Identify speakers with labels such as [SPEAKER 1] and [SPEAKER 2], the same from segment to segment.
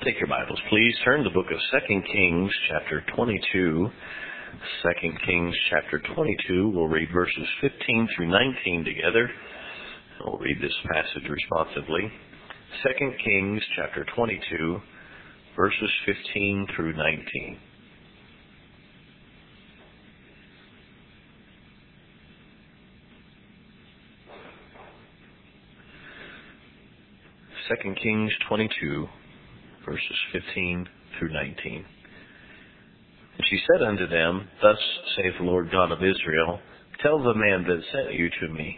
[SPEAKER 1] Take your Bibles, please. Turn to the book of 2 Kings, chapter 22. 2 Kings, chapter 22. We'll read verses 15 through 19 together. We'll read this passage responsively. 2 Kings, chapter 22, verses 15 through 19. Second Kings 22, verses 15 through 19. And she said unto them, Thus saith the Lord God of Israel, Tell the man that sent you to me.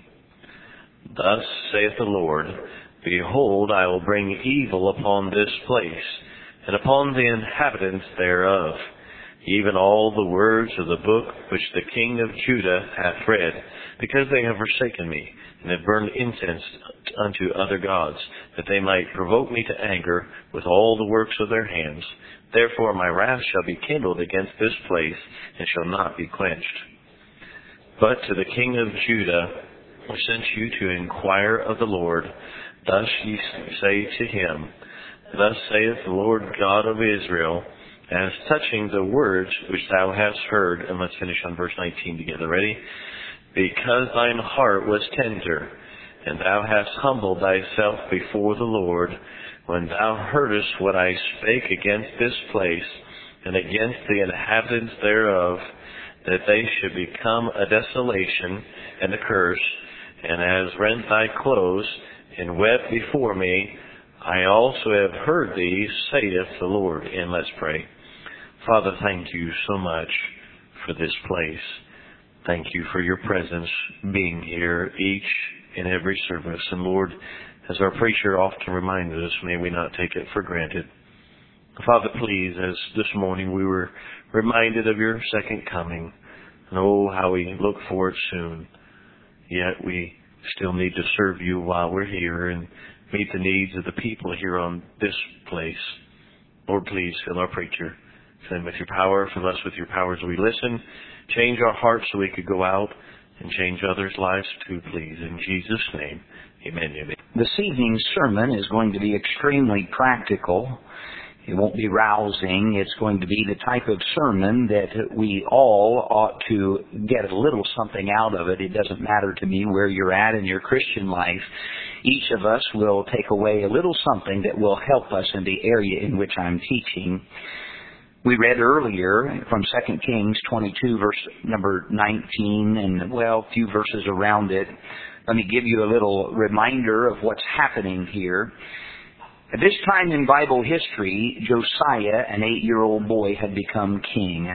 [SPEAKER 1] Thus saith the Lord, Behold, I will bring evil upon this place, and upon the inhabitants thereof, even all the words of the book which the king of Judah hath read, because they have forsaken me, and have burned incense unto other gods, that they might provoke me to anger with all the works of their hands. Therefore my wrath shall be kindled against this place, and shall not be quenched. But to the king of Judah I sent you to inquire of the Lord. Thus ye say to him, Thus saith the Lord God of Israel, as touching the words which thou hast heard. And let's finish on verse 19 together. Ready? Because thine heart was tender, and thou hast humbled thyself before the Lord, when thou heardest what I spake against this place, and against the inhabitants thereof, that they should become a desolation and a curse, and hast rent thy clothes, and wept before me, I also have heard thee, saith the Lord. And let's pray. Father, thank you so much for this place. Thank you for your presence being here each and every service. And Lord, as our preacher often reminds us, may we not take it for granted. Father, please, as this morning we were reminded of your second coming, and oh, how we look for it soon. Yet we still need to serve you while we're here and meet the needs of the people here on this place. Lord, please fill our preacher. Fill him with your power. Fill us with your power as we listen. Change our hearts so we could go out and change others' lives too, please. In Jesus' name, amen. Amen.
[SPEAKER 2] This evening's sermon is going to be extremely practical. It won't be rousing. It's going to be the type of sermon that we all ought to get a little something out of it. It doesn't matter to me where you're at in your Christian life. Each of us will take away a little something that will help us in the area in which I'm teaching. We read earlier from 2 Kings 22, verse number 19, and, a few verses around it. Let me give you a little reminder of what's happening here. At this time in Bible history, Josiah, an 8-year-old boy, had become king.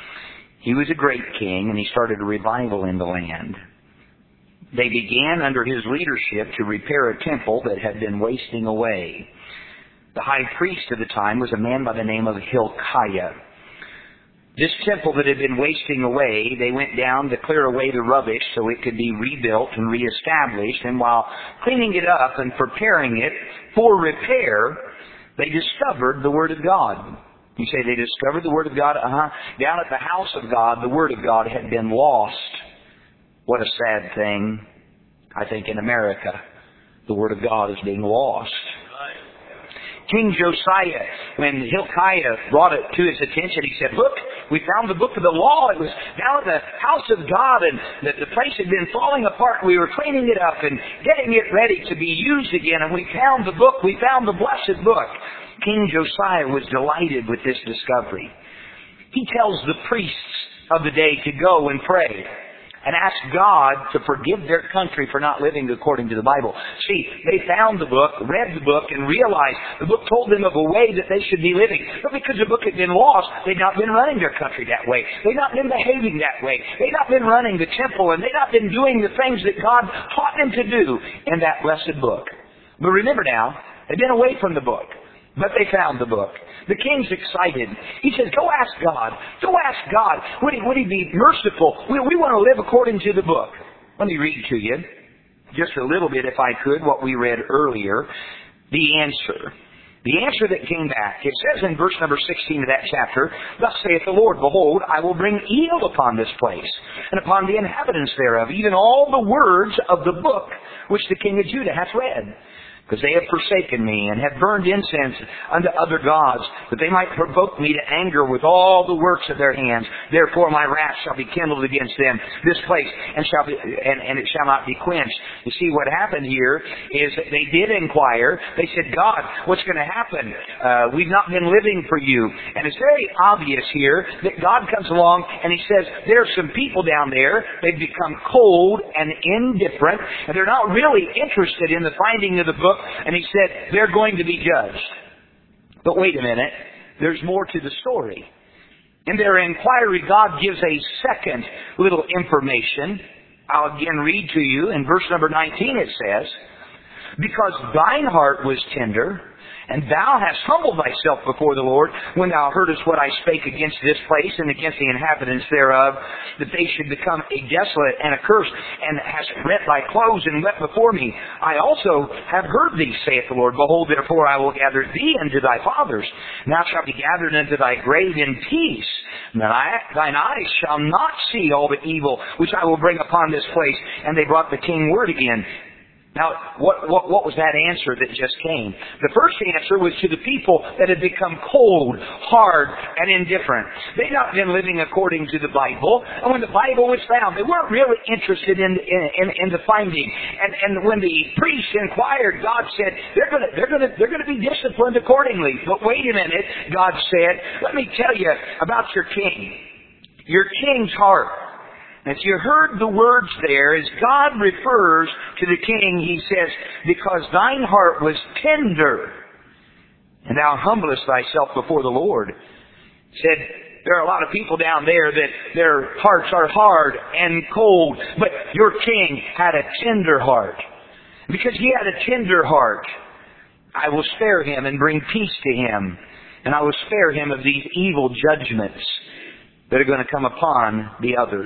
[SPEAKER 2] He was a great king, and he started a revival in the land. They began under his leadership to repair a temple that had been wasting away. The high priest of the time was a man by the name of Hilkiah. This temple that had been wasting away, they went down to clear away the rubbish so it could be rebuilt and reestablished. And while cleaning it up and preparing it for repair, they discovered the Word of God. You say they discovered the Word of God? Down at the house of God, the Word of God had been lost. What a sad thing, I think, in America. The Word of God is being lost. King Josiah, when Hilkiah brought it to his attention, he said, Look, we found the book of the law. It was down at the house of God, and the place had been falling apart. We were cleaning it up and getting it ready to be used again, and we found the book. We found the blessed book. King Josiah was delighted with this discovery. He tells the priests of the day to go and pray and ask God to forgive their country for not living according to the Bible. See, they found the book, read the book, and realized the book told them of a way that they should be living. But because the book had been lost, they'd not been running their country that way. They'd not been behaving that way. They'd not been running the temple, and they'd not been doing the things that God taught them to do in that blessed book. But remember now, they'd been away from the book. But they found the book. The king's excited. He says, Go ask God. Go ask God. Would he be merciful? We want to live according to the book. Let me read to you, just a little bit if I could, what we read earlier. The answer. The answer that came back. It says in verse number 16 of that chapter, Thus saith the Lord, Behold, I will bring evil upon this place, and upon the inhabitants thereof, even all the words of the book which the king of Judah hath read. because they have forsaken me, and have burned incense unto other gods, that they might provoke me to anger with all the works of their hands. Therefore my wrath shall be kindled against them, this place, and it shall not be quenched. You see, what happened here is that they did inquire. They said, God, what's going to happen? We've not been living for you. And it's very obvious here that God comes along and He says, there are some people down there, they've become cold and indifferent, and they're not really interested in the finding of the book. And He said, they're going to be judged. But wait a minute. There's more to the story. In their inquiry, God gives a second little information. I'll again read to you. In verse number 19 it says, because thine heart was tender, and thou hast humbled thyself before the Lord, when thou heardest what I spake against this place and against the inhabitants thereof, that they should become a desolate and accursed, and hast rent thy clothes and wept before me. I also have heard thee, saith the Lord. Behold, therefore I will gather thee unto thy fathers, and thou shalt be gathered unto thy grave in peace. Thine eyes shall not see all the evil which I will bring upon this place. And they brought the king word again. Now, what was that answer that just came? The first answer was to the people that had become cold, hard, and indifferent. They'd not been living according to the Bible. And when the Bible was found, they weren't really interested in the finding. And when the priests inquired, God said, they're going to be disciplined accordingly. But wait a minute, God said, let me tell you about your king. Your king's heart. As you heard the words there, as God refers to the king, He says, because thine heart was tender, and thou humblest thyself before the Lord. He said, there are a lot of people down there that their hearts are hard and cold, but your king had a tender heart. Because he had a tender heart, I will spare him and bring peace to him, and I will spare him of these evil judgments that are going to come upon the others.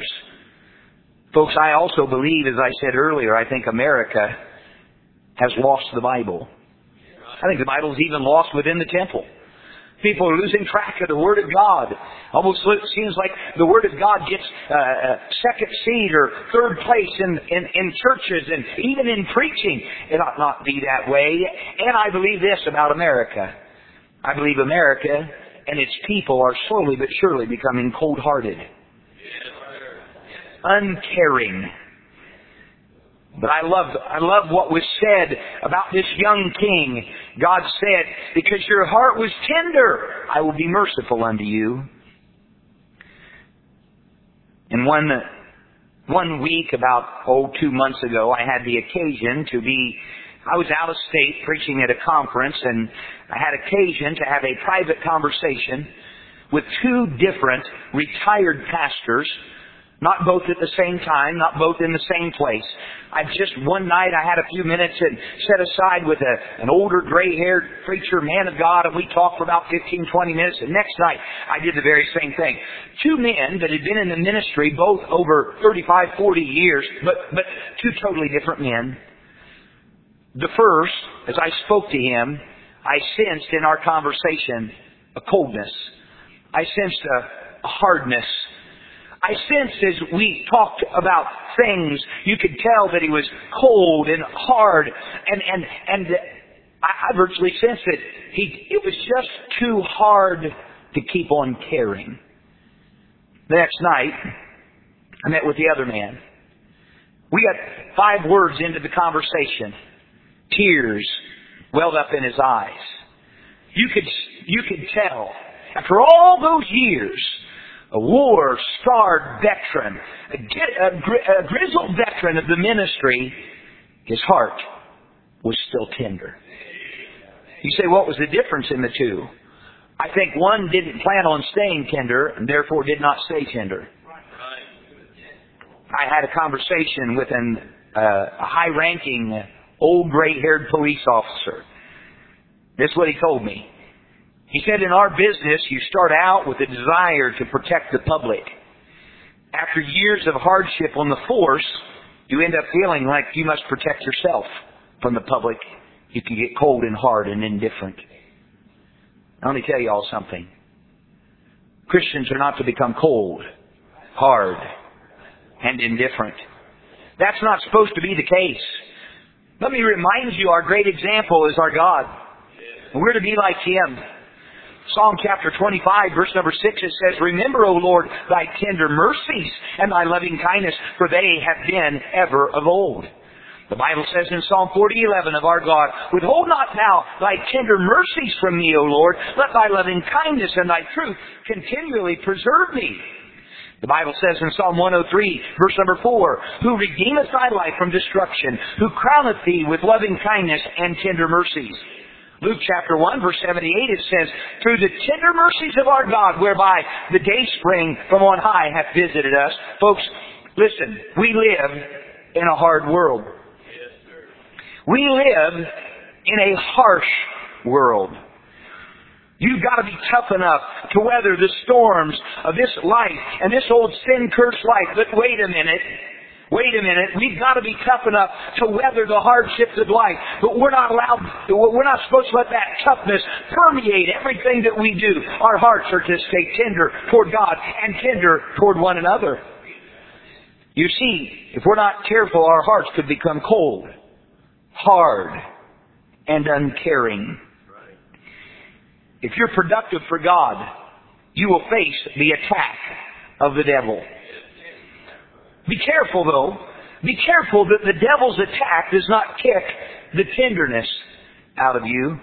[SPEAKER 2] Folks, I also believe, as I said earlier, I think America has lost the Bible. I think the Bible is even lost within the temple. People are losing track of the Word of God. Almost seems like the Word of God gets second seat or third place in churches and even in preaching. It ought not be that way. And I believe this about America. I believe America and its people are slowly but surely becoming cold-hearted, uncaring. But I love what was said about this young king. God said, because your heart was tender, I will be merciful unto you. And one week, about 2 months ago, I had the occasion I was out of state preaching at a conference, and I had occasion to have a private conversation with two different retired pastors. Not both at the same time, not both in the same place. One night I had a few minutes and set aside with an older gray-haired preacher, man of God, and we talked for about 15, 20 minutes. And next night I did the very same thing. Two men that had been in the ministry, both over 35, 40 years, but two totally different men. The first, as I spoke to him, I sensed in our conversation a coldness. I sensed a hardness. I sensed as we talked about things, you could tell that he was cold and hard, and I virtually sensed that it was just too hard to keep on caring. The next night, I met with the other man. We got 5 words into the conversation. Tears welled up in his eyes. You could tell, after all those years, a war-scarred veteran, a grizzled veteran of the ministry, his heart was still tender. You say, what was the difference in the two? I think one didn't plan on staying tender and therefore did not stay tender. I had a conversation with a high-ranking, old gray-haired police officer. This is what he told me. He said, in our business, you start out with a desire to protect the public. After years of hardship on the force, you end up feeling like you must protect yourself from the public. You can get cold and hard and indifferent. Now, let me tell you all something. Christians are not to become cold, hard, and indifferent. That's not supposed to be the case. Let me remind you, our great example is our God. And we're to be like Him. Psalm chapter 25, verse number 6, it says, Remember, O Lord, Thy tender mercies and Thy loving kindness, for they have been ever of old. The Bible says in Psalm 40:11 of our God, Withhold not Thou Thy tender mercies from me, O Lord. Let Thy loving kindness and Thy truth continually preserve me. The Bible says in Psalm 103, verse number 4, Who redeemeth thy life from destruction, who crowneth thee with loving kindness and tender mercies. Luke chapter 1, verse 78, it says, Through the tender mercies of our God, whereby the day spring from on high hath visited us. Folks, listen, we live in a hard world. We live in a harsh world. You've got to be tough enough to weather the storms of this life and this old sin-cursed life. But wait a minute. We've got to be tough enough to weather the hardships of life. But we're not supposed to let that toughness permeate everything that we do. Our hearts are to stay tender toward God and tender toward one another. You see, if we're not careful, our hearts could become cold, hard, and uncaring. If you're productive for God, you will face the attack of the devil. Be careful, though. Be careful that the devil's attack does not kick the tenderness out of you.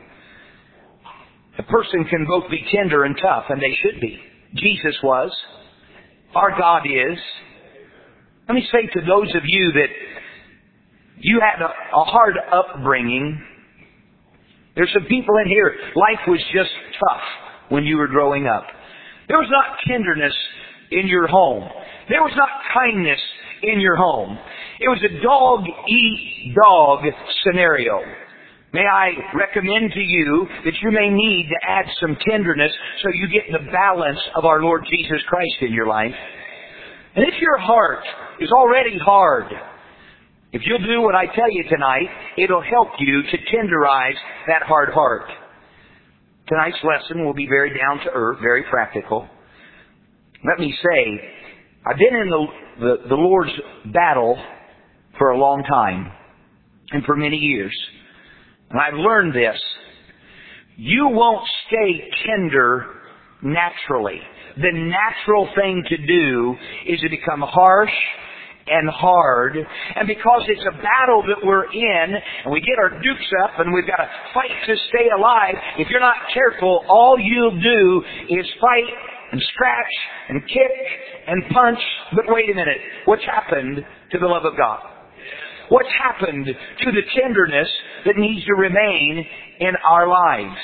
[SPEAKER 2] A person can both be tender and tough, and they should be. Jesus was. Our God is. Let me say to those of you that you had a hard upbringing. There's some people in here, life was just tough when you were growing up. There was not tenderness in your home. There was not kindness in your home. It was a dog-eat-dog scenario. May I recommend to you that you may need to add some tenderness so you get the balance of our Lord Jesus Christ in your life. And if your heart is already hard, if you'll do what I tell you tonight, it'll help you to tenderize that hard heart. Tonight's lesson will be very down to earth, very practical. Let me say, I've been in the Lord's battle for a long time, and for many years. And I've learned this. You won't stay tender naturally. The natural thing to do is to become harsh and hard. And because it's a battle that we're in, and we get our dukes up and we've got to fight to stay alive, if you're not careful, all you'll do is fight and scratch and kick and punch. But wait a minute. What's happened to the love of God? What's happened to the tenderness that needs to remain in our lives?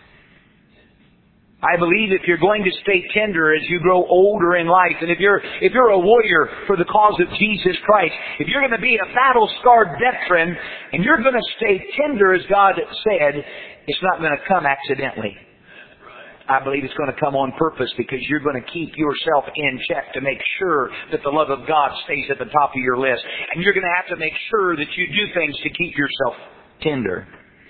[SPEAKER 2] I believe if you're going to stay tender as you grow older in life, and if you're a warrior for the cause of Jesus Christ, if you're going to be a battle-scarred veteran, and you're going to stay tender as God said, it's not going to come accidentally. I believe it's going to come on purpose because you're going to keep yourself in check to make sure that the love of God stays at the top of your list. And you're going to have to make sure that you do things to keep yourself tender.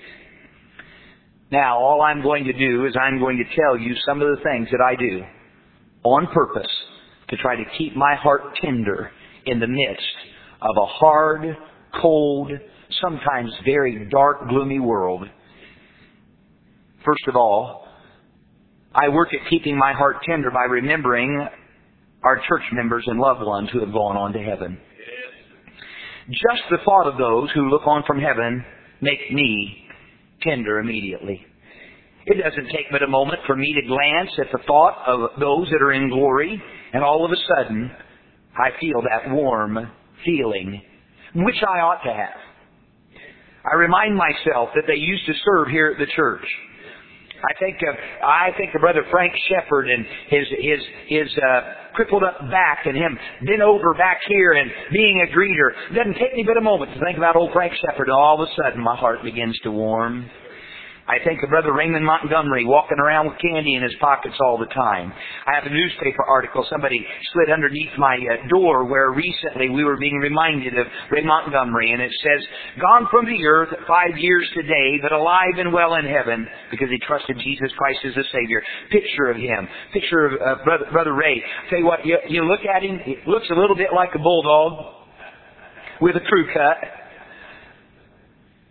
[SPEAKER 2] Now, all I'm going to do is I'm going to tell you some of the things that I do on purpose to try to keep my heart tender in the midst of a hard, cold, sometimes very dark, gloomy world. First of all, I work at keeping my heart tender by remembering our church members and loved ones who have gone on to heaven. Just the thought of those who look on from heaven make me tender immediately. It doesn't take but a moment for me to glance at the thought of those that are in glory, and all of a sudden, I feel that warm feeling, which I ought to have. I remind myself that they used to serve here at the church. I think of Brother Frank Shepard and his crippled up back and him bent over back here and being a greeter. It doesn't take me but a moment to think about old Frank Shepard, and all of a sudden my heart begins to warm. I think of Brother Raymond Montgomery walking around with candy in his pockets all the time. I have a newspaper article somebody slid underneath my door where recently we were being reminded of Ray Montgomery, and it says, "Gone from the earth 5 years today, but alive and well in heaven because he trusted Jesus Christ as a Savior." Picture of him. Picture of Brother Ray. Tell you what, you look at him, he looks a little bit like a bulldog with a crew cut.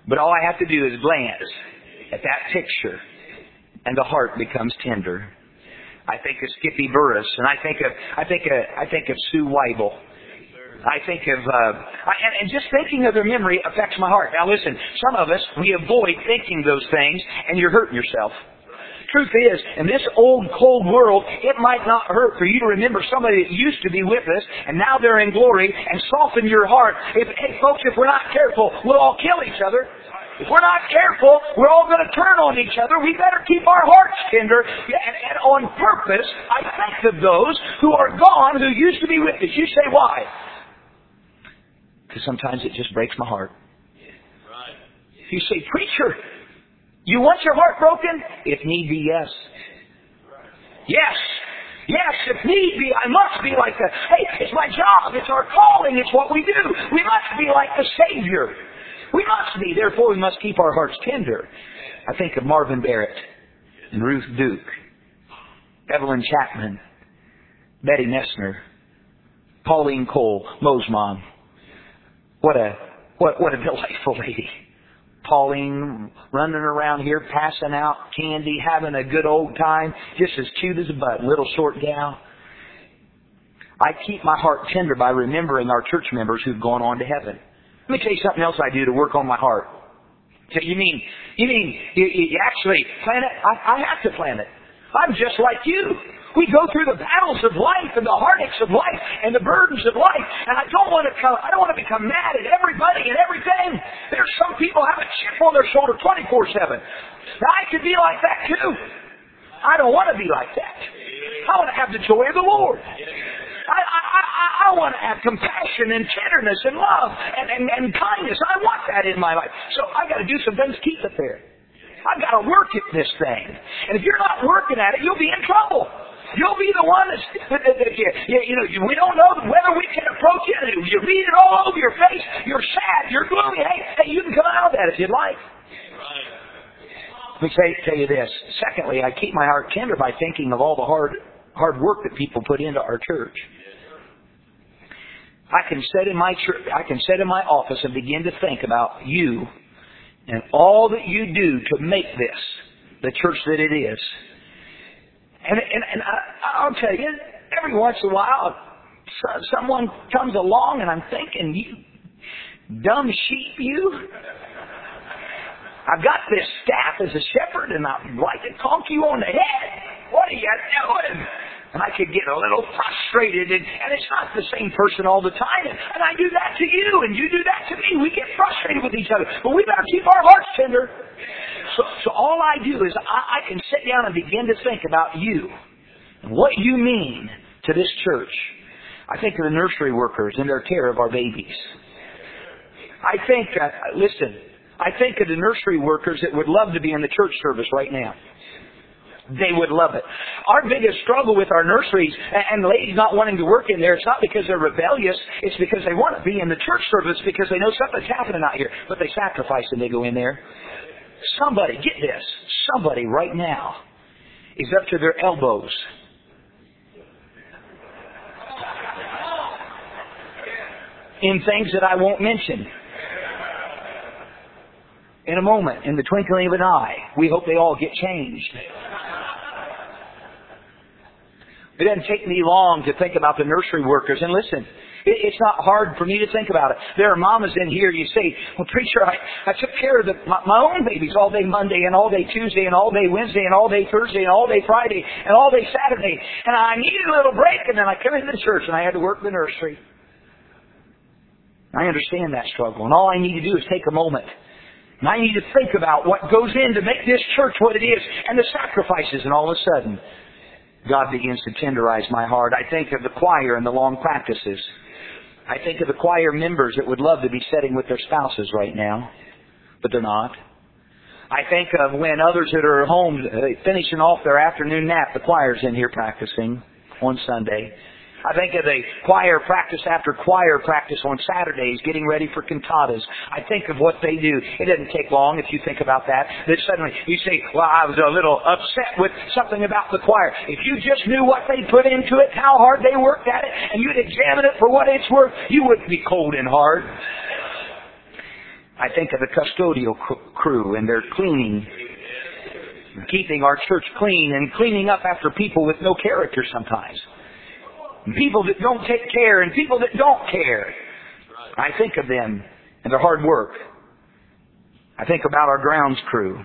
[SPEAKER 2] But all I have to do is glance at that picture, and the heart becomes tender. I think of Skippy Burris, and I think of Sue Weibel. I think of, and just thinking of their memory affects my heart. Now listen, some of us, we avoid thinking those things, and you're hurting yourself. Truth is, in this old, cold world, it might not hurt for you to remember somebody that used to be with us, and now they're in glory, and soften your heart. Hey folks, if we're not careful, we'll all kill each other. If we're not careful, we're all going to turn on each other. We better keep our hearts tender. And on purpose, I think of those who are gone, who used to be with us. You say, why? Because sometimes it just breaks my heart. You say, preacher, you want your heart broken? If need be, yes. Yes. Yes, if need be, I must be like that. Hey, it's my job. It's our calling. It's what we do. We must be like the Savior. We must be. Therefore, we must keep our hearts tender. I think of Marvin Barrett and Ruth Duke, Evelyn Chapman, Betty Messner, Pauline Cole, Mo's mom. What a delightful lady. Pauline running around here, passing out candy, having a good old time, just as cute as a bud, little short gal. I keep my heart tender by remembering our church members who've gone on to heaven. Let me tell you something else I do to work on my heart. So you mean you actually plan it? I have to plan it. I'm just like you. We go through the battles of life and the heartaches of life and the burdens of life, and I don't want to become mad at everybody and everything. There's some people have a chip on their shoulder 24/7. Now I could be like that too. I don't want to be like that. I want to have the joy of the Lord. I want to have compassion and tenderness and love and kindness. I want that in my life. So I've got to do some things to keep it there. I've got to work at this thing. And if you're not working at it, you'll be in trouble. You'll be the one we don't know whether we can approach it. You read it all over your face. You're sad. You're gloomy. Hey, you can come out of that if you'd like. Let me tell you this. Secondly, I keep my heart tender by thinking of all the hard work that people put into our church. I can sit in my office and begin to think about you and all that you do to make this the church that it is. And I'll tell you, every once in a while, someone comes along and I'm thinking, you dumb sheep, you. I've got this staff as a shepherd and I'd like to conk you on the head. What are you doing? And I could get a little frustrated, and it's not the same person all the time. And I do that to you, and you do that to me. We get frustrated with each other. But we better keep our hearts tender. So all I do is I can sit down and begin to think about you and what you mean to this church. I think of the nursery workers and their care of our babies. I think of the nursery workers that would love to be in the church service right now. They would love it. Our biggest struggle with our nurseries and ladies not wanting to work in there, it's not because they're rebellious. It's because they want to be in the church service because they know something's happening out here. But they sacrifice and they go in there. Somebody, get this, somebody right now is up to their elbows in things that I won't mention. In a moment, in the twinkling of an eye, we hope they all get changed. It doesn't take me long to think about the nursery workers. And listen, it's not hard for me to think about it. There are mamas in here, you say, well, preacher, I took care of my own babies all day Monday and all day Tuesday and all day Wednesday and all day Thursday and all day Friday and all day Saturday. And I needed a little break and then I come into the church and I had to work the nursery. I understand that struggle. And all I need to do is take a moment. And I need to think about what goes in to make this church what it is and the sacrifices. And all of a sudden, God begins to tenderize my heart. I think of the choir and the long practices. I think of the choir members that would love to be sitting with their spouses right now, but they're not. I think of when others that are home finishing off their afternoon nap, the choir's in here practicing on Sunday. I think of the choir practice after choir practice on Saturdays, getting ready for cantatas. I think of what they do. It doesn't take long if you think about that. Then suddenly you say, well, I was a little upset with something about the choir. If you just knew what they put into it, how hard they worked at it, and you'd examine it for what it's worth, you wouldn't be cold and hard. I think of the custodial crew and their cleaning, keeping our church clean and cleaning up after people with no character sometimes. And people that don't take care and people that don't care. I think of them and their hard work. I think about our grounds crew.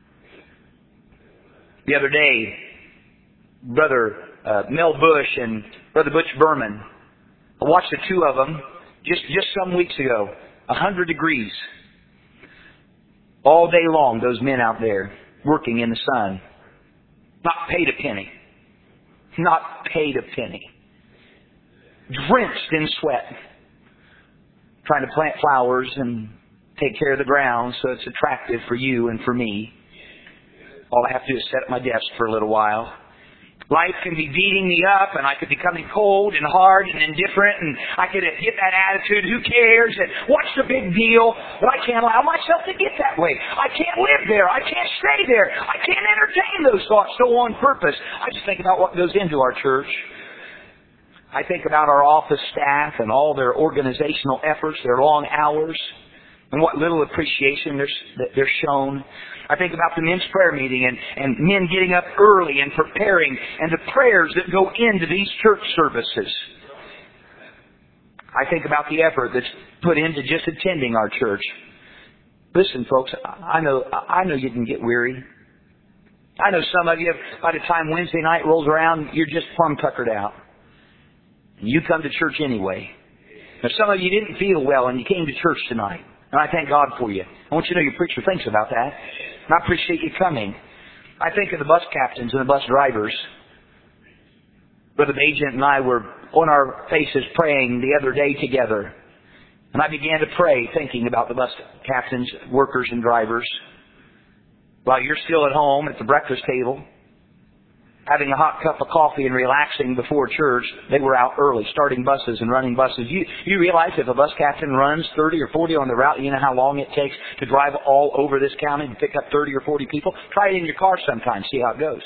[SPEAKER 2] The other day, Brother Mel Bush and Brother Butch Berman, I watched the two of them just some weeks ago. 100 degrees. All day long, those men out there working in the sun. Not paid a penny. Not paid a penny. Drenched in sweat. Trying to plant flowers and take care of the ground so it's attractive for you and for me. All I have to do is set at my desk for a little while. Life can be beating me up, and I could be becoming cold and hard and indifferent, and I could get that attitude, who cares, and what's the big deal? But I can't allow myself to get that way. I can't live there. I can't stay there. I can't entertain those thoughts so on purpose. I just think about what goes into our church. I think about our office staff and all their organizational efforts, their long hours, and what little appreciation they're shown. I think about the men's prayer meeting and men getting up early and preparing and the prayers that go into these church services. I think about the effort that's put into just attending our church. Listen, folks, I know you can get weary. I know some of you, by the time Wednesday night rolls around, you're just plumb tuckered out. And you come to church anyway. Now, some of you didn't feel well and you came to church tonight. And I thank God for you. I want you to know your preacher thinks about that. And I appreciate you coming. I think of the bus captains and the bus drivers. Brother Agent and I were on our faces praying the other day together. And I began to pray thinking about the bus captains, workers, and drivers. While you're still at home at the breakfast table, having a hot cup of coffee and relaxing before church, they were out early, starting buses and running buses. You realize if a bus captain runs 30 or 40 on the route, you know how long it takes to drive all over this county and pick up 30 or 40 people? Try it in your car sometime, see how it goes.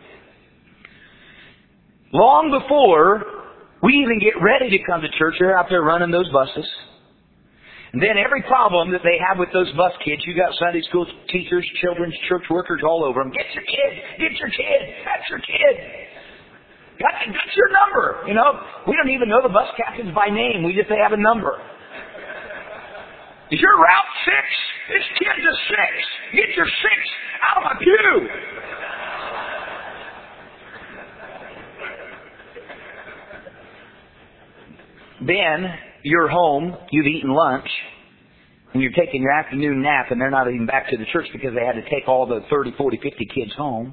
[SPEAKER 2] Long before we even get ready to come to church, they're out there running those buses. And then every problem that they have with those bus kids, you got Sunday school teachers, children's church workers all over them. Get your kid! Get your kid! That's your kid! That's your number! You know, we don't even know the bus captains by name. We just say have a number. Is your route 6? This kid's a 6. Get your 6 out of my pew! Then you're home, you've eaten lunch, and you're taking your afternoon nap, and they're not even back to the church because they had to take all the 30, 40, 50 kids home.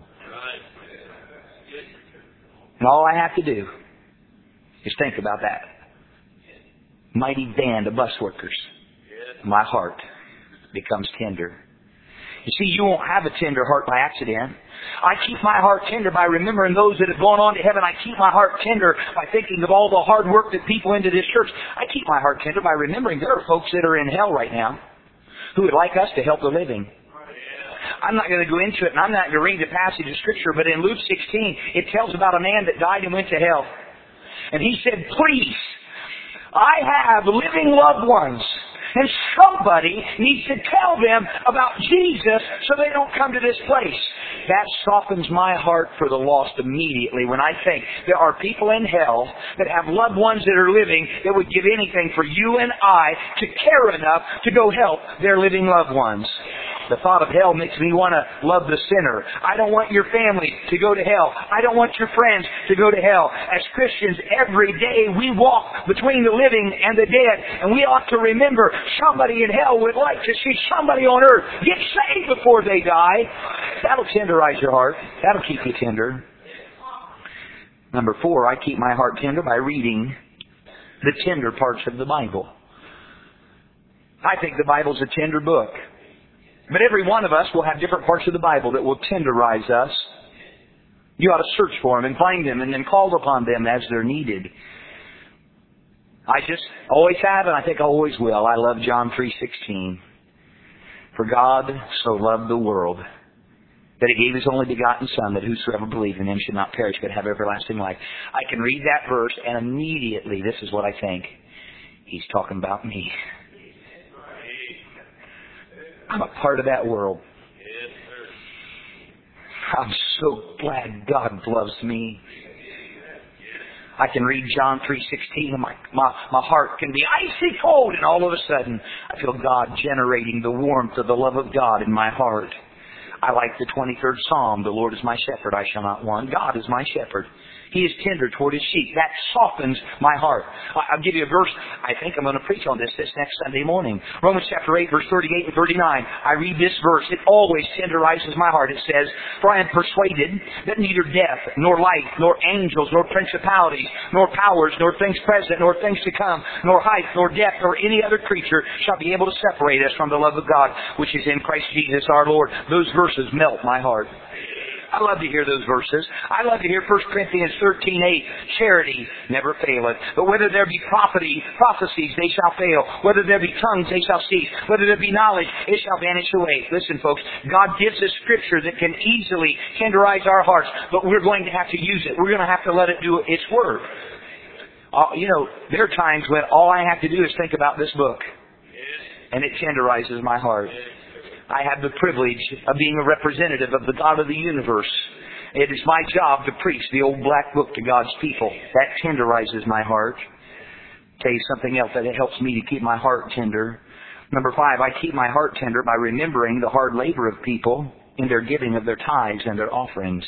[SPEAKER 2] And all I have to do is think about that. Mighty band of bus workers. My heart becomes tender. You see, you won't have a tender heart by accident. I keep my heart tender by remembering those that have gone on to heaven. I keep my heart tender by thinking of all the hard work that people into this church. I keep my heart tender by remembering there are folks that are in hell right now who would like us to help the living. I'm not going to go into it, and I'm not going to read the passage of Scripture, but in Luke 16, it tells about a man that died and went to hell. And he said, please, I have living loved ones. And somebody needs to tell them about Jesus so they don't come to this place. That softens my heart for the lost immediately when I think there are people in hell that have loved ones that are living that would give anything for you and I to care enough to go help their living loved ones. The thought of hell makes me want to love the sinner. I don't want your family to go to hell. I don't want your friends to go to hell. As Christians, every day we walk between the living and the dead, and we ought to remember somebody in hell would like to see somebody on earth get saved before they die. That'll tenderize your heart. That'll keep you tender. Number 4, I keep my heart tender by reading the tender parts of the Bible. I think the Bible's a tender book. But every one of us will have different parts of the Bible that will tenderize us. You ought to search for them and find them and then call upon them as they're needed. I just always have, and I think I always will. I love John 3:16. For God so loved the world that He gave His only begotten Son, that whosoever believes in Him should not perish but have everlasting life. I can read that verse and immediately this is what I think. He's talking about me. I'm a part of that world. I'm so glad God loves me. I can read John 3:16 and my heart can be icy cold, and all of a sudden I feel God generating the warmth of the love of God in my heart. I like the 23rd Psalm, the Lord is my shepherd, I shall not want. God is my shepherd. He is tender toward His sheep. That softens my heart. I'll give you a verse. I think I'm going to preach on this next Sunday morning. Romans chapter 8, verse 38 and 39. I read this verse. It always tenderizes my heart. It says, "For I am persuaded that neither death, nor life, nor angels, nor principalities, nor powers, nor things present, nor things to come, nor height, nor depth, nor any other creature shall be able to separate us from the love of God, which is in Christ Jesus our Lord." Those verses melt my heart. I love to hear those verses. I love to hear 1 Corinthians 13:8. Charity never faileth. But whether there be prophecies, they shall fail. Whether there be tongues, they shall cease. Whether there be knowledge, it shall vanish away. Listen, folks, God gives us Scripture that can easily tenderize our hearts, but we're going to have to use it. We're going to have to let it do its work. There are times when all I have to do is think about this book, and it tenderizes my heart. I have the privilege of being a representative of the God of the universe. It is my job to preach the old black book to God's people. That tenderizes my heart. Tell you something else that it helps me to keep my heart tender. Number 5, I keep my heart tender by remembering the hard labor of people in their giving of their tithes and their offerings.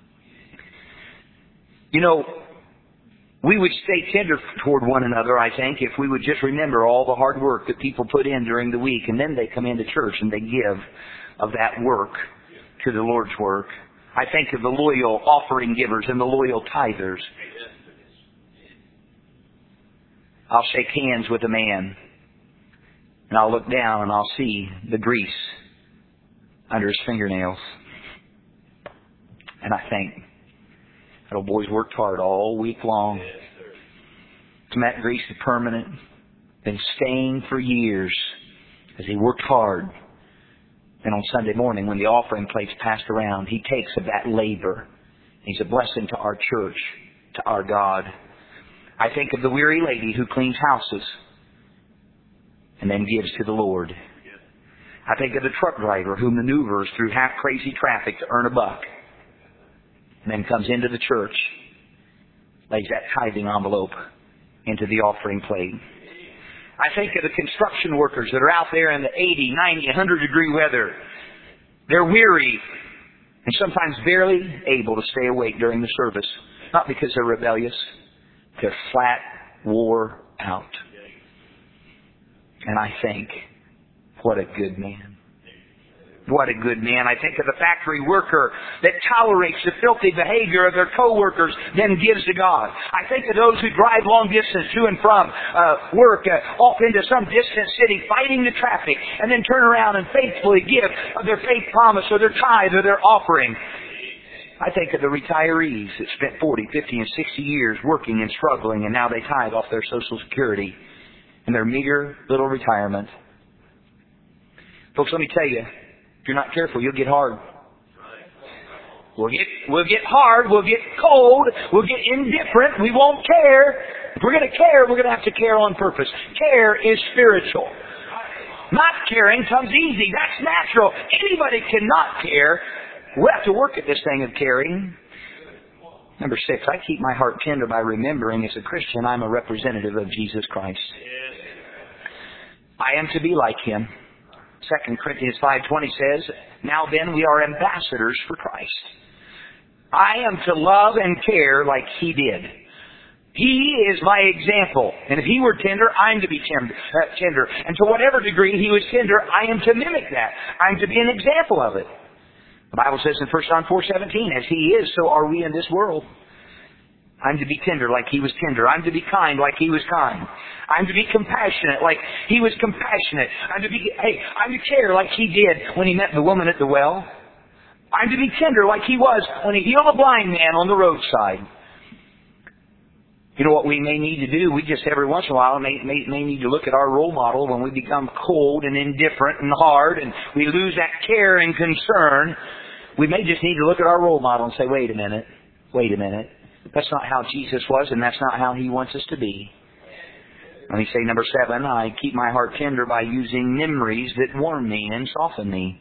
[SPEAKER 2] We would stay tender toward one another, I think, if we would just remember all the hard work that people put in during the week, and then they come into church and they give of that work to the Lord's work. I think of the loyal offering givers and the loyal tithers. I'll shake hands with a man, and I'll look down and I'll see the grease under his fingernails. And I think, that old boy's worked hard all week long. Some of that grease is permanent. Been staying for years as he worked hard. And on Sunday morning, when the offering plate's passed around, he takes of that labor. He's a blessing to our church, to our God. I think of the weary lady who cleans houses and then gives to the Lord. I think of the truck driver who maneuvers through half-crazy traffic to earn a buck, and then comes into the church, lays that tithing envelope into the offering plate. I think of the construction workers that are out there in the 80, 90, 100-degree weather. They're weary and sometimes barely able to stay awake during the service. Not because they're rebellious. They're flat wore out. And I think, what a good man. What a good man. I think of the factory worker that tolerates the filthy behavior of their co-workers, then gives to God. I think of those who drive long distance to and from work off into some distant city, fighting the traffic, and then turn around and faithfully give of their faith promise or their tithe or their offering. I think of the retirees that spent 40, 50, and 60 years working and struggling, and now they tithe off their Social Security and their meager little retirement. Folks, let me tell you, if you're not careful, you'll get hard. We'll get hard. We'll get cold. We'll get indifferent. We won't care. If we're going to care, we're going to have to care on purpose. Care is spiritual. Not caring comes easy. That's natural. Anybody cannot care. We'll have to work at this thing of caring. Number 6, I keep my heart tender by remembering as a Christian I'm a representative of Jesus Christ. I am to be like Him. 2 Corinthians 5:20 says, "Now then we are ambassadors for Christ." I am to love and care like He did. He is my example. And if He were tender, I'm to be tender. And to whatever degree He was tender, I am to mimic that. I'm to be an example of it. The Bible says in 1 John 4:17, "As He is, so are we in this world." I'm to be tender like He was tender. I'm to be kind like He was kind. I'm to be compassionate like He was compassionate. I'm to care like He did when He met the woman at the well. I'm to be tender like He was when He healed a blind man on the roadside. You know what we may need to do? We just every once in a while may need to look at our role model when we become cold and indifferent and hard and we lose that care and concern. We may just need to look at our role model and say, wait a minute. That's not how Jesus was, and that's not how He wants us to be. Let me say number 7, I keep my heart tender by using memories that warm me and soften me.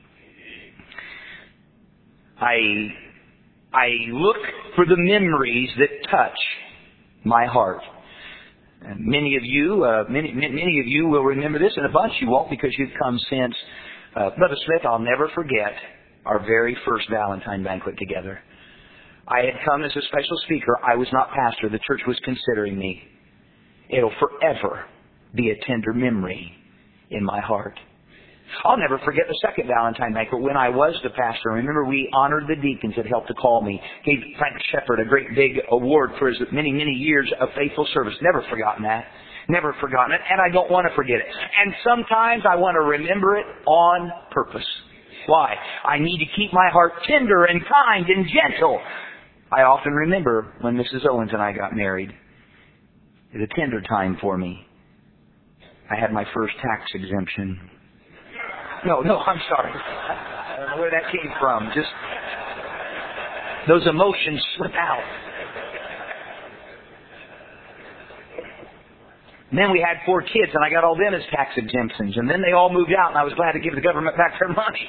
[SPEAKER 2] I look for the memories that touch my heart. And many of you will remember this, and a bunch you won't because you've come since. Brother Smith, I'll never forget our very first Valentine banquet together. I had come as a special speaker. I was not pastor. The church was considering me. It'll forever be a tender memory in my heart. I'll never forget the second Valentine banquet when I was the pastor. Remember, we honored the deacons that helped to call me. Gave Frank Shepard a great big award for his many, many years of faithful service. Never forgotten that. Never forgotten it. And I don't want to forget it. And sometimes I want to remember it on purpose. Why? I need to keep my heart tender and kind and gentle. I often remember when Mrs. Owens and I got married. It was a tender time for me. I had my first tax exemption. No, I'm sorry. I don't know where that came from. Just those emotions slip out. And then we had 4 kids, and I got all them as tax exemptions. And then they all moved out, and I was glad to give the government back their money.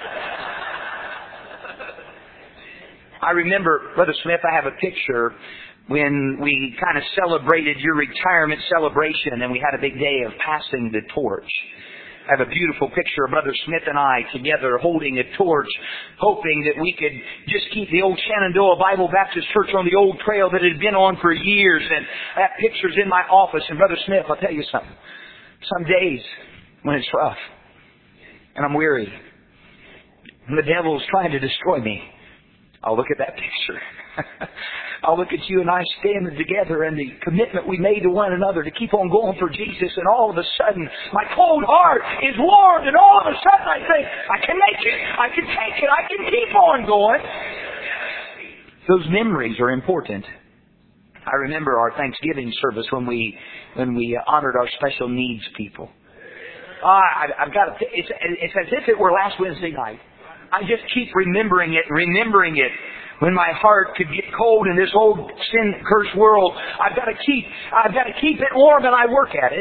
[SPEAKER 2] I remember, Brother Smith, I have a picture when we kind of celebrated your retirement celebration, and we had a big day of passing the torch. I have a beautiful picture of Brother Smith and I together holding a torch, hoping that we could just keep the old Shenandoah Bible Baptist Church on the old trail that it had been on for years. And that picture's in my office. And Brother Smith, I'll tell you something. Some days when it's rough and I'm weary and the devil's trying to destroy me, I'll look at that picture. I'll look at you and I standing together and the commitment we made to one another to keep on going for Jesus, and all of a sudden my cold heart is warmed, and all of a sudden I think, I can make it, I can take it, I can keep on going. Those memories are important. I remember our Thanksgiving service when we honored our special needs people. I've got it's as if it were last Wednesday night. I just keep remembering it. When my heart could get cold in this old sin-cursed world, I've got to keep it warm, and I work at it.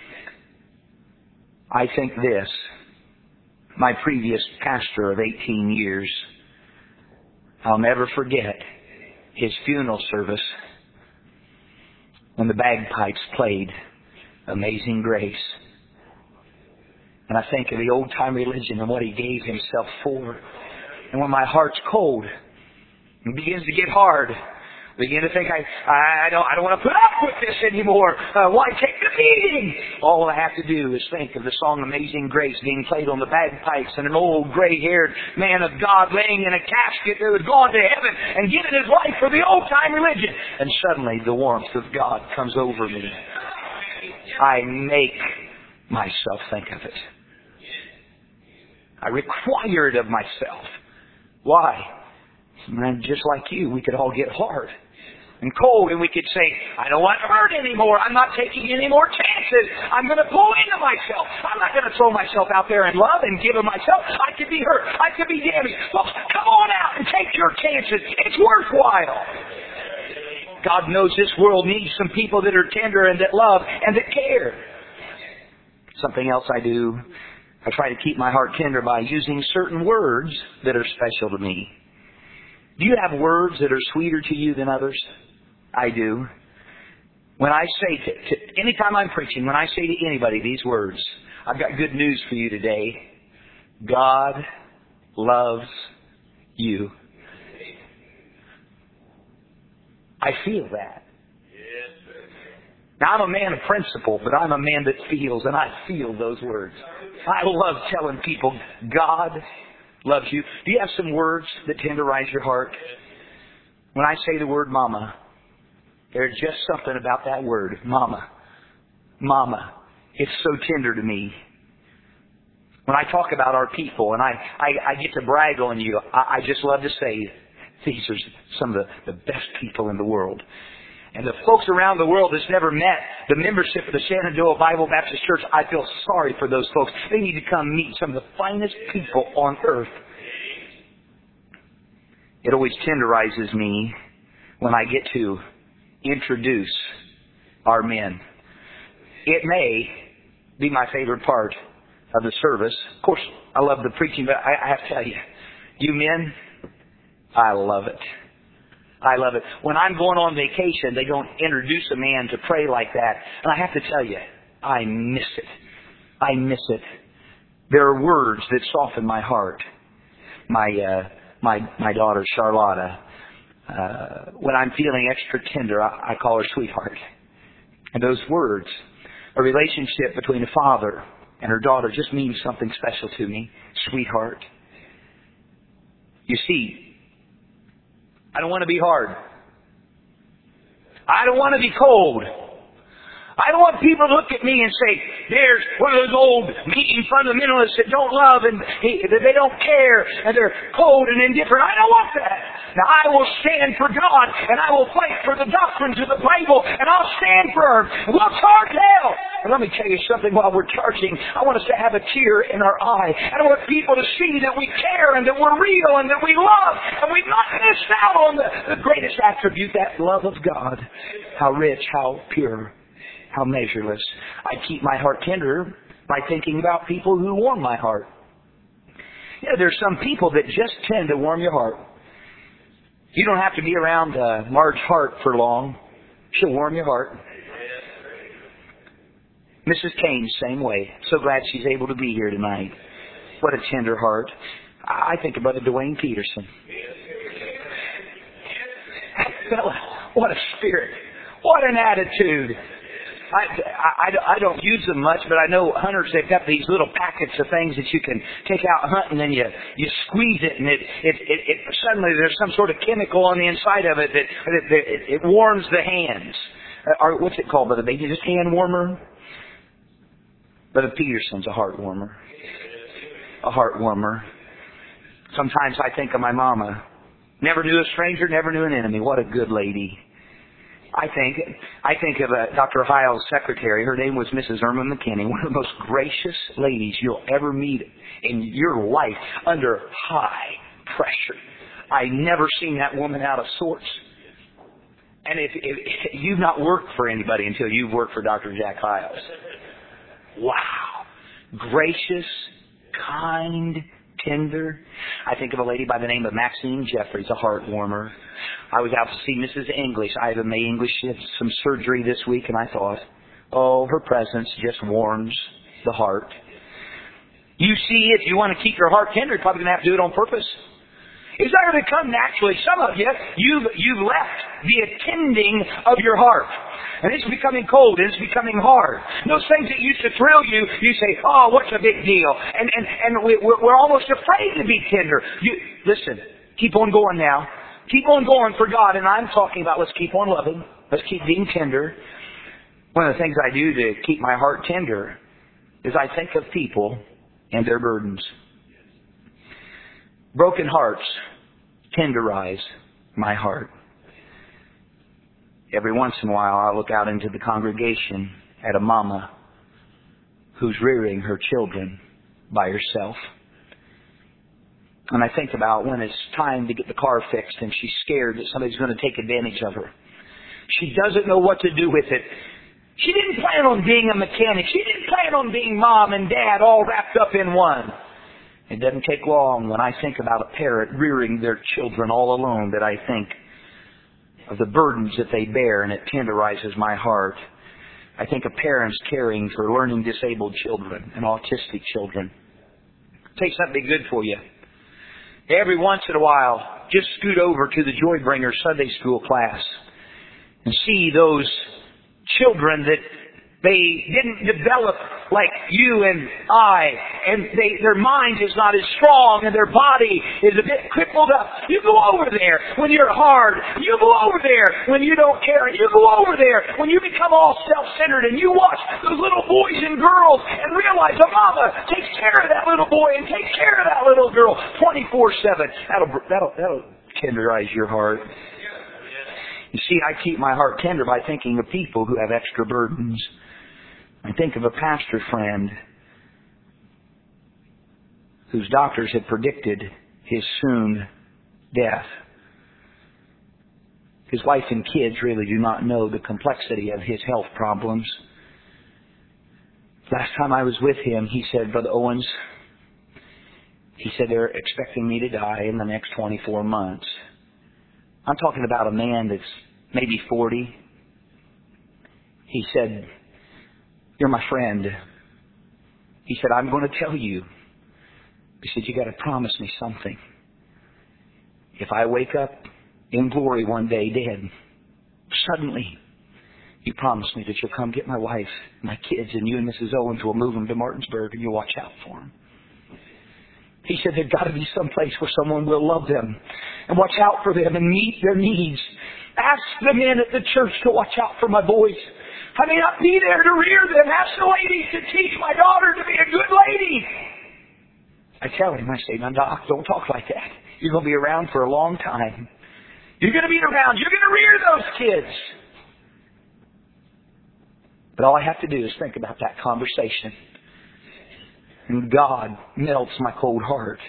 [SPEAKER 2] I think this. My previous pastor of 18 years, I'll never forget his funeral service when the bagpipes played Amazing Grace. And I think of the old-time religion and what he gave himself for. And when my heart's cold, it begins to get hard. I begin to think, I don't want to put up with this anymore. Why take the beating? All I have to do is think of the song Amazing Grace being played on the bagpipes and an old gray-haired man of God laying in a casket that had gone to heaven and given his life for the old-time religion. And suddenly the warmth of God comes over me. I make myself think of it. I require it of myself. Why? And just like you, we could all get hard and cold, and we could say, I don't want to hurt anymore. I'm not taking any more chances. I'm going to pull into myself. I'm not going to throw myself out there in love and give of myself. I could be hurt. I could be damaged. Well, come on out and take your chances. It's worthwhile. God knows this world needs some people that are tender and that love and that care. Something else I do, I try to keep my heart tender by using certain words that are special to me. Do you have words that are sweeter to you than others? I do. When I say anytime I'm preaching, when I say to anybody these words, I've got good news for you today. God loves you. I feel that. Now, I'm a man of principle, but I'm a man that feels, and I feel those words. I love telling people, God loves you. Do you have some words that tenderize your heart? When I say the word mama, there's just something about that word, mama. Mama. It's so tender to me. When I talk about our people, and I get to brag on you, I just love to say, these are some of the best people in the world. And the folks around the world that's never met the membership of the Shenandoah Bible Baptist Church, I feel sorry for those folks. They need to come meet some of the finest people on earth. It always tenderizes me when I get to introduce our men. It may be my favorite part of the service. Of course, I love the preaching, but I have to tell you, you men, I love it. I love it. When I'm going on vacation, they don't introduce a man to pray like that. And I have to tell you, I miss it. I miss it. There are words that soften my heart. My daughter, Charlotta, when I'm feeling extra tender, I call her sweetheart. And those words, a relationship between a father and her daughter, just means something special to me. Sweetheart. You see, I don't want to be hard. I don't want to be cold. I don't want people to look at me and say, there's one of those old meeting fundamentalists that don't love and they don't care and they're cold and indifferent. I don't want that. Now I will stand for God and I will fight for the doctrines of the Bible and I'll stand firm. And we'll charge hell. And let me tell you something while we're charging. I want us to have a tear in our eye. I want people to see that we care and that we're real and that we love and we've not missed out on the greatest attribute, that love of God. How rich, how pure, how measureless. I keep my heart tender by thinking about people who warm my heart. You know, there's some people that just tend to warm your heart. You don't have to be around Marge Hart for long. She'll warm your heart. Mrs. Kane, same way. So glad she's able to be here tonight. What a tender heart. I think of Brother Dwayne Peterson. What a spirit. What an attitude. I don't use them much, but I know hunters, they've got these little packets of things that you can take out hunting, and then you squeeze it, and it suddenly there's some sort of chemical on the inside of it that it warms the hands. Or what's it called, Brother Baby? Just hand warmer? Brother Peterson's a heart warmer. A heart warmer. Sometimes I think of my mama. Never knew a stranger, never knew an enemy. What a good lady. I think of Dr. Heil's secretary. Her name was Mrs. Irma McKinney, one of the most gracious ladies you'll ever meet in your life under high pressure. I never seen that woman out of sorts. And if you've not worked for anybody until you've worked for Dr. Jack Hiles. Wow. Gracious, kind, tender. I think of a lady by the name of Maxine Jeffries, a heart warmer. I was out to see Mrs. English, Ida Mae English. She had some surgery this week, and I thought, oh, her presence just warms the heart. You see, if you want to keep your heart tender, you're probably going to have to do it on purpose. It's not going to come naturally. Some of you, you've left the attending of your heart. And it's becoming cold, and it's becoming hard. Those things that used to thrill you, you say, oh, what's a big deal? And we're almost afraid to be tender. Listen, keep on going now. Keep on going for God. And I'm talking about let's keep on loving. Let's keep being tender. One of the things I do to keep my heart tender is I think of people and their burdens. Broken hearts tenderize my heart. Every once in a while, I look out into the congregation at a mama who's rearing her children by herself. And I think about when it's time to get the car fixed and she's scared that somebody's going to take advantage of her. She doesn't know what to do with it. She didn't plan on being a mechanic. She didn't plan on being mom and dad all wrapped up in one. It doesn't take long when I think about a parent rearing their children all alone that I think of the burdens that they bear, and it tenderizes my heart. I think of parents caring for learning disabled children and autistic children. I'll tell you something good for you. Every once in a while, just scoot over to the Joybringer Sunday School class and see those children that they didn't develop like you and I, and their mind is not as strong, and their body is a bit crippled up. You go over there when you're hard. You go over there when you don't care. You go over there when you become all self-centered, and you watch those little boys and girls and realize a mama takes care of that little boy and takes care of that little girl 24/7. That'll tenderize your heart. You see, I keep my heart tender by thinking of people who have extra burdens. I think of a pastor friend whose doctors had predicted his soon death. His wife and kids really do not know the complexity of his health problems. Last time I was with him, he said, Brother Owens, he said they're expecting me to die in the next 24 months. I'm talking about a man that's maybe 40. He said, you're my friend. He said, I'm going to tell you. He said, you got to promise me something. If I wake up in glory one day dead, suddenly you promise me that you'll come get my wife, my kids, and you and Mrs. Owens will move them to Martinsburg and you'll watch out for them. He said there's got to be some place where someone will love them and watch out for them and meet their needs. Ask the men at the church to watch out for my boys. I may not be there to rear them. Ask the ladies to teach my daughter to be a good lady. I tell him, I say, now, Doc, don't talk like that. You're going to be around for a long time. You're going to be around. You're going to rear those kids. But all I have to do is think about that conversation. And God melts my cold heart.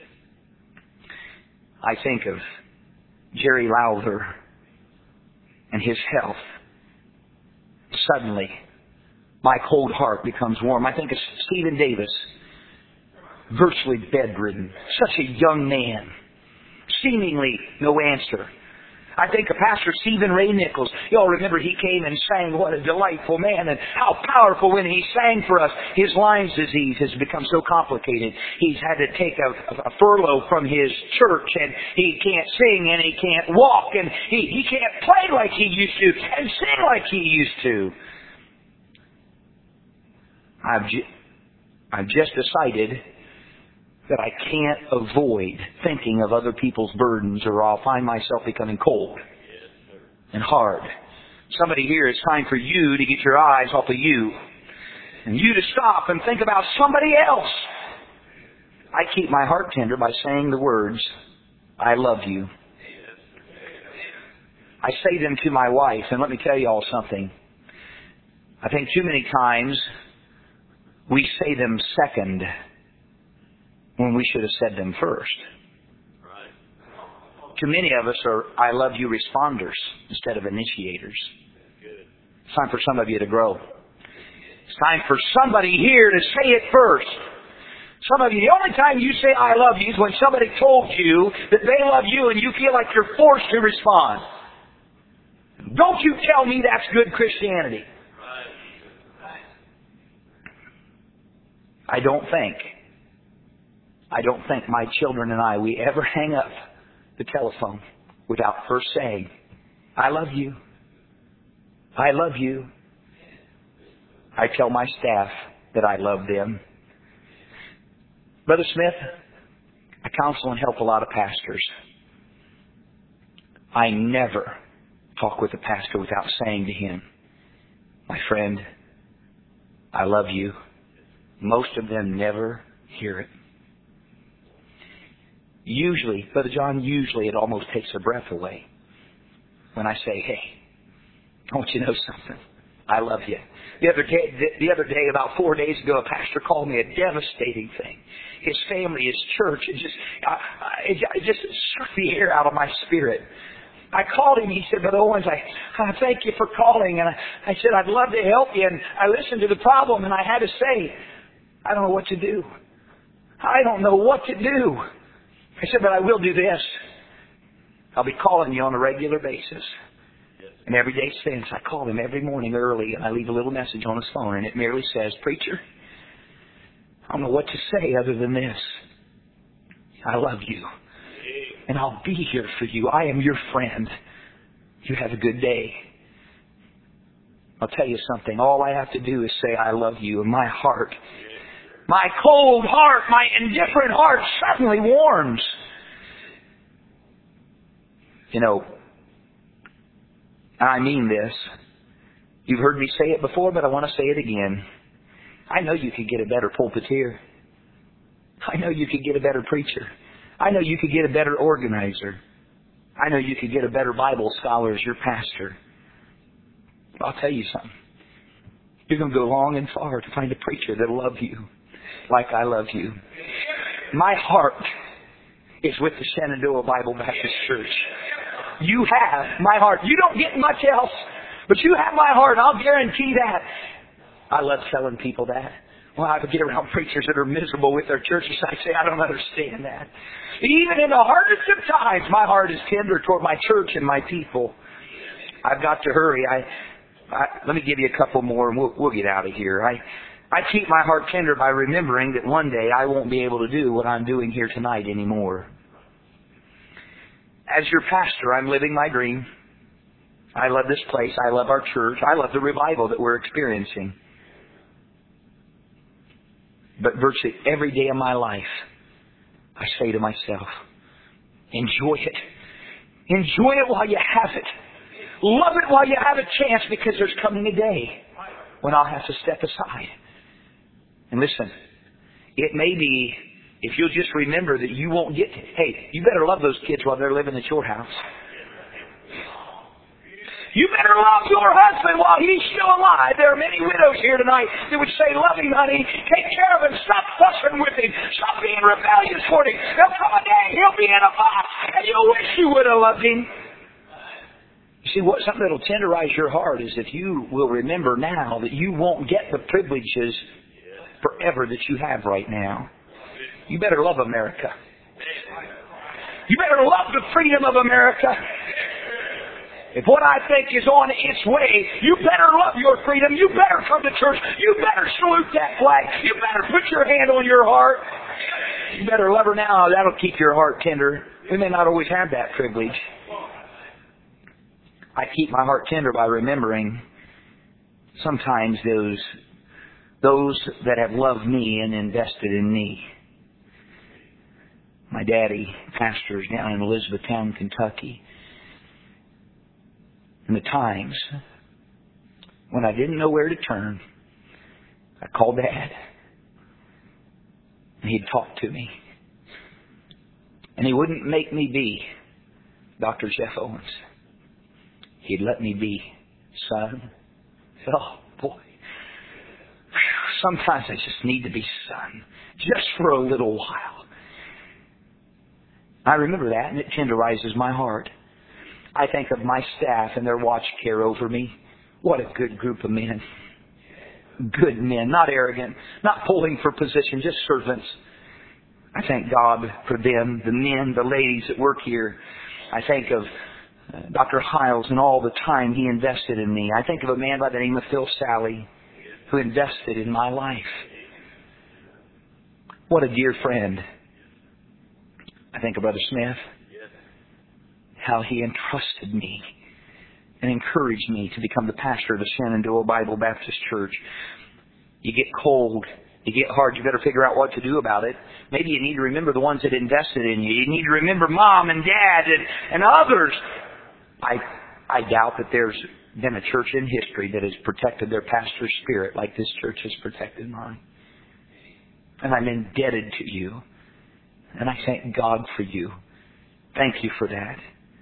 [SPEAKER 2] I think of Jerry Lowther and his health. Suddenly, my cold heart becomes warm. I think of Stephen Davis, virtually bedridden, such a young man, seemingly no answer. I think of Pastor Stephen Ray Nichols. You all remember he came and sang, what a delightful man, and how powerful when he sang for us. His Lyme's disease has become so complicated. He's had to take a furlough from his church, and he can't sing, and he can't walk, and he can't play like he used to, and sing like he used to. I've just decided that I can't avoid thinking of other people's burdens, or I'll find myself becoming cold and hard. Somebody here, it's time for you to get your eyes off of you and you to stop and think about somebody else. I keep my heart tender by saying the words, I love you. I say them to my wife, and let me tell you all something. I think too many times we say them second when we should have said them first. Right. Too many of us are I love you responders instead of initiators. It's time for some of you to grow. It's time for somebody here to say it first. Some of you, the only time you say I love you is when somebody told you that they love you and you feel like you're forced to respond. Don't you tell me that's good Christianity. I don't think my children and I, we ever hang up the telephone without first saying, I love you. I love you. I tell my staff that I love them. Brother Smith, I counsel and help a lot of pastors. I never talk with a pastor without saying to him, my friend, I love you. Most of them never hear it. Usually, Brother John, it almost takes their breath away when I say, hey, I want you to know something. I love you. The other day, about 4 days ago, a pastor called me a devastating thing. His family, his church, it just struck the air out of my spirit. I called him. He said, Brother Owens, I thank you for calling. And I said, I'd love to help you. And I listened to the problem, and I had to say, I don't know what to do. I don't know what to do. I said, but I will do this. I'll be calling you on a regular basis. And every day since, I call him every morning early, and I leave a little message on his phone, and it merely says, Preacher, I don't know what to say other than this. I love you. And I'll be here for you. I am your friend. You have a good day. I'll tell you something. All I have to do is say, I love you. And my heart, my cold heart, my indifferent heart suddenly warms. You know, I mean this. You've heard me say it before, but I want to say it again. I know you could get a better pulpiteer. I know you could get a better preacher. I know you could get a better organizer. I know you could get a better Bible scholar as your pastor. But I'll tell you something. You're going to go long and far to find a preacher that'll love you like I love you. My heart is with the Shenandoah Bible Baptist Church. You have my heart. You don't get much else, but you have my heart. I'll guarantee that. I love telling people that. Well, I get around preachers that are miserable with their churches. I say, I don't understand that. Even in the hardest of times, my heart is tender toward my church and my people. I've got to hurry. Let me give you a couple more and we'll get out of here. I keep my heart tender by remembering that one day I won't be able to do what I'm doing here tonight anymore. As your pastor, I'm living my dream. I love this place. I love our church. I love the revival that we're experiencing. But virtually every day of my life, I say to myself, enjoy it. Enjoy it while you have it. Love it while you have a chance, because there's coming a day when I'll have to step aside. And listen, it may be, if you'll just remember that you won't get to, hey, you better love those kids while they're living at your house. You better love your husband while he's still alive. There are many widows here tonight that would say, love him, honey. Take care of him. Stop fussing with him. Stop being rebellious toward him. There'll come a day he'll be in a box, and you'll wish you would have loved him. You see, something that will tenderize your heart is if you will remember now that you won't get the privileges forever that you have right now. You better love America. You better love the freedom of America. If what I think is on its way, you better love your freedom. You better come to church. You better salute that flag. You better put your hand on your heart. You better love her now. That'll keep your heart tender. We may not always have that privilege. I keep my heart tender by remembering sometimes those that have loved me and invested in me. My daddy pastors down in Elizabethtown, Kentucky. And the times when I didn't know where to turn, I called Dad. And he'd talk to me. And he wouldn't make me be Dr. Jeff Owens. He'd let me be son. Oh, boy. Sometimes I just need to be son. Just for a little while. I remember that, and it tenderizes my heart. I think of my staff and their watch care over me. What a good group of men. Good men, not arrogant, not pulling for position, just servants. I thank God for them, the men, the ladies that work here. I think of Dr. Hiles and all the time he invested in me. I think of a man by the name of Phil Sally who invested in my life. What a dear friend. I think of Brother Smith. How he entrusted me and encouraged me to become the pastor of the Shenandoah Bible Baptist Church. You get cold, you get hard, you better figure out what to do about it. Maybe you need to remember the ones that invested in you. You need to remember Mom and Dad and others. I doubt that there's been a church in history that has protected their pastor's spirit like this church has protected mine. And I'm indebted to you. And I thank God for you. Thank you for that.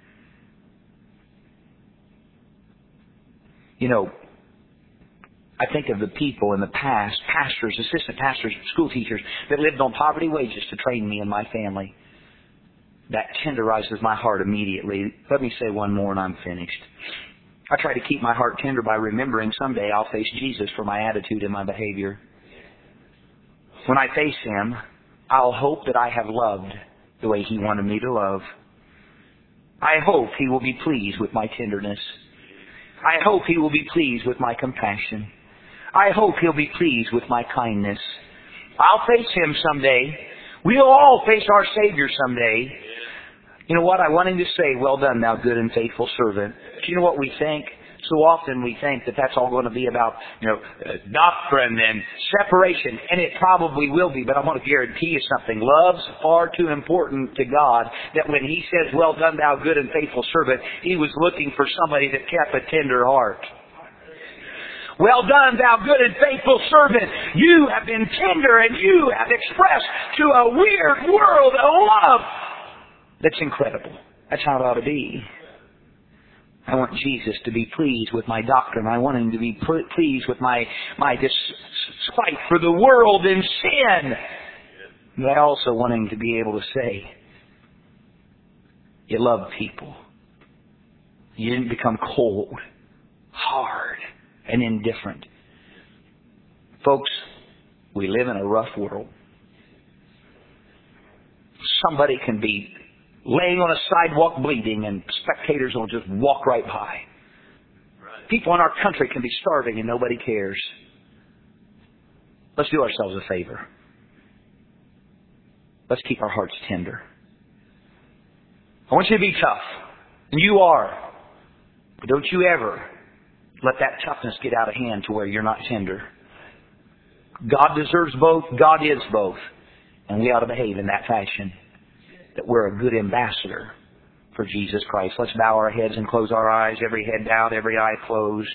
[SPEAKER 2] You know, I think of the people in the past, pastors, assistant pastors, school teachers, that lived on poverty wages to train me and my family. That tenderizes my heart immediately. Let me say one more and I'm finished. I try to keep my heart tender by remembering someday I'll face Jesus for my attitude and my behavior. When I face Him, I'll hope that I have loved the way He wanted me to love. I hope He will be pleased with my tenderness. I hope He will be pleased with my compassion. I hope He'll be pleased with my kindness. I'll face Him someday. We'll all face our Savior someday. You know what? I want Him to say, well done, thou good and faithful servant. Do you know what we think? So often we think that that's all going to be about, doctrine and separation. And it probably will be, but I want to guarantee you something. Love's far too important to God that when He says, well done, thou good and faithful servant, He was looking for somebody that kept a tender heart. Well done, thou good and faithful servant. You have been tender and you have expressed to a weird world a love that's incredible. That's how it ought to be. I want Jesus to be pleased with my doctrine. I want Him to be pleased with my fight for the world and sin. But I also want Him to be able to say, you love people. You didn't become cold, hard, and indifferent. Folks, we live in a rough world. Somebody can be laying on a sidewalk bleeding and spectators will just walk right by. People in our country can be starving and nobody cares. Let's do ourselves a favor. Let's keep our hearts tender. I want you to be tough. And you are. But don't you ever let that toughness get out of hand to where you're not tender. God deserves both. God is both. And we ought to behave in that fashion. That we're a good ambassador for Jesus Christ. Let's bow our heads and close our eyes. Every head bowed, every eye closed.